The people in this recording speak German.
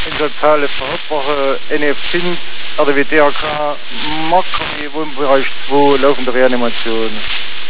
in soziale Verbraucher NF5 oder wie DRK Makro Wohnbereich 2 laufende Reanimation.